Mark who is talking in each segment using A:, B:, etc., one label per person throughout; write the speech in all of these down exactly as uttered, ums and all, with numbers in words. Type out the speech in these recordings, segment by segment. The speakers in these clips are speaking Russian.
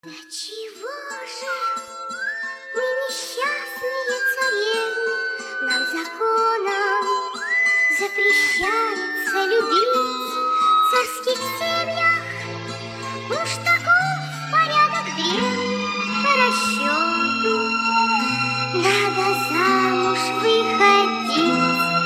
A: Чего же мы несчастные царевны? Нам законом запрещается любить в царских семьях. Уж таков порядок древний по расчету. Надо замуж выходить.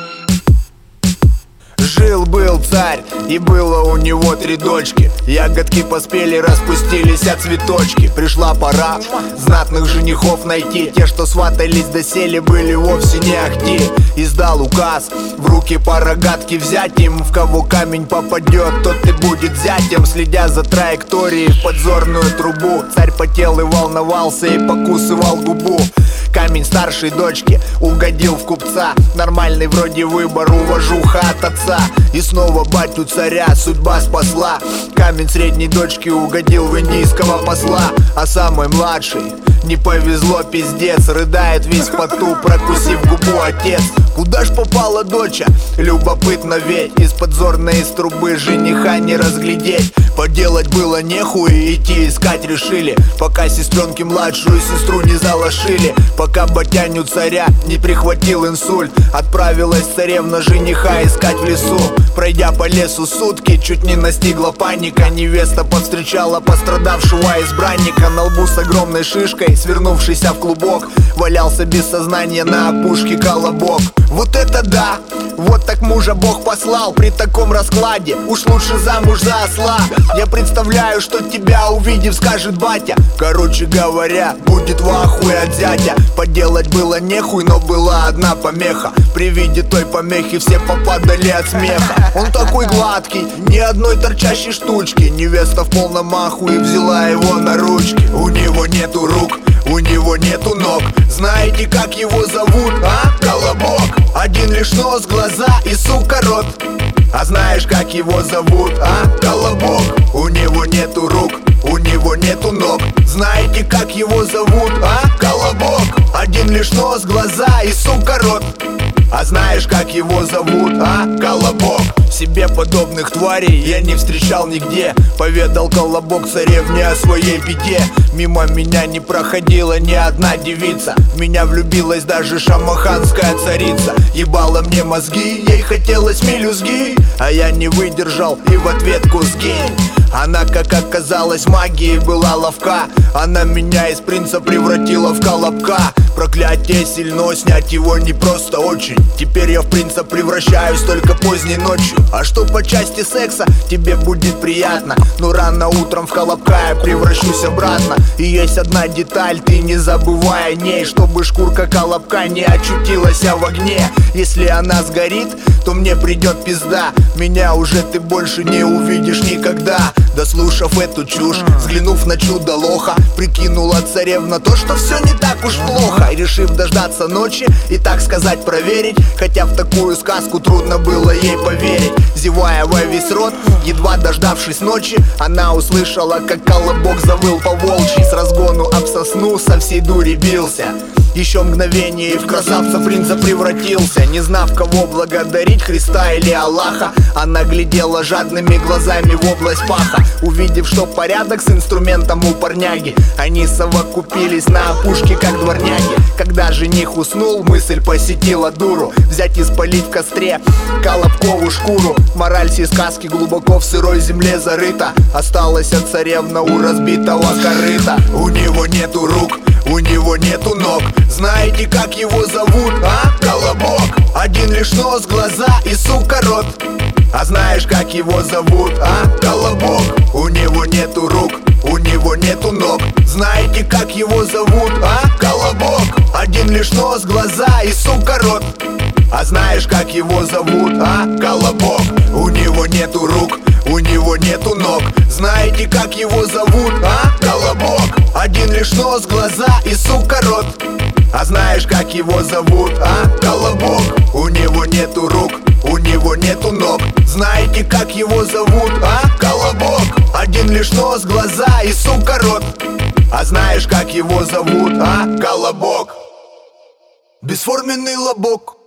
B: Жил-был царь, и было у него три дочки. Ягодки поспели, распустились, а цветочки. Пришла пора знатных женихов найти. Те, что сватались доселе, были вовсе не ахти. Издал указ в руки по рогатке взять им. В кого камень попадет, тот и будет зятем. Следя за траекторией в подзорную трубу, царь потел и волновался, и покусывал губу. Камень старшей дочки угодил в купца. Нормальный вроде выбор, уважуха от отца. И снова батю царя судьба спасла. Камень средней дочки угодил в индийского посла. А самой младшей не повезло, пиздец. Рыдает весь в поту, прокусив губу отец. Куда ж попала доча? Любопытно ведь. Из подзорной из трубы жениха не разглядеть. Поделать было нехуй, идти искать решили. Пока сестренки младшую сестру не залошили. Пока батяню царя не прихватил инсульт, отправилась царевна жениха искать в лесу. Пройдя по лесу сутки, чуть не настигла паника. Невеста повстречала пострадавшего избранника. На лбу с огромной шишкой, свернувшийся в клубок, валялся без сознания на опушке колобок. Вот это да! Вот так мужа Бог послал. При таком раскладе уж лучше замуж за осла. Я представляю, что тебя увидев скажет батя. Короче говоря, будет в ахуе от зятя. Поделать было нехуй, но была одна помеха. При виде той помехи все попадали от смеха. Он такой гладкий, ни одной торчащей штучки. Невеста в полном маху и взяла его на ручки. У него нету рук, у него нету ног. Знаете, как его зовут, а? Колобок. Один лишь нос, глаза и, сука, рот. А знаешь, как его зовут, а? Колобок. У него нету рук, у него нету ног. Знаете, как его зовут, а? Колобок. Один лишь нос, глаза и, сука, рот. А знаешь, как его зовут, а? Колобок. Себе подобных тварей я не встречал нигде. Поведал Колобок царевне о своей беде. Мимо меня не проходила ни одна девица. В меня влюбилась даже шамаханская царица. Ебала мне мозги, ей хотелось мелюзги. А я не выдержал и в ответку сгинь. Она, как оказалось, магией была ловка. Она меня из принца превратила в колобка. Проклятие сильно, снять его не просто очень. Теперь я в принца превращаюсь только поздней ночью. А что по части секса, тебе будет приятно. Но рано утром в колобка я превращусь обратно. И есть одна деталь, ты не забывай о ней, чтобы шкурка колобка не очутилась в огне. Если она сгорит, то мне придет пизда. Меня уже ты больше не увидишь никогда. Дослушав эту чушь, взглянув на чудо лоха, прикинула царевна то, что все не так уж плохо. И решив дождаться ночи и, так сказать, проверить, хотя в такую сказку трудно было ей поверить. Зевая во весь рот, едва дождавшись ночи, она услышала, как колобок завыл по-волчьи. С разгону об сосну со всей дури бился. Еще мгновение и в красавца принца превратился. Не знав, кого благодарить, Христа или Аллаха, она глядела жадными глазами в область паха. Увидев, что порядок с инструментом у парняги, они совокупились на опушке, как дворняги. Когда жених уснул, мысль посетила дуру: взять и спалить в костре колобкову шкуру. Мораль сей сказки глубоко в сырой земле зарыта. Осталась от царевна у разбитого корыта. У него нету рук, у него нету ног. Знаете, как его зовут, а? Колобок. Один лишь нос, глаза и, сука, рот. А знаешь, как его зовут, а? Колобок. У него нету рук, у него нету ног. Знаете, как его зовут, а? Колобок. Один лишь нос, глаза и, сука, рот. А знаешь, как его зовут, а? Колобок. У него нету рук, у него нету ног. Знаете, как его зовут, а? Колобок. Один лишь нос, глаза и, сука, рот. А знаешь, как его зовут, а? Колобок. У него нету рук, у него нету ног. Знаете, как его зовут, а? Колобок. Один лишь нос, глаза и, сука, рот. А знаешь, как его зовут, а? Колобок. Бесформенный лобок.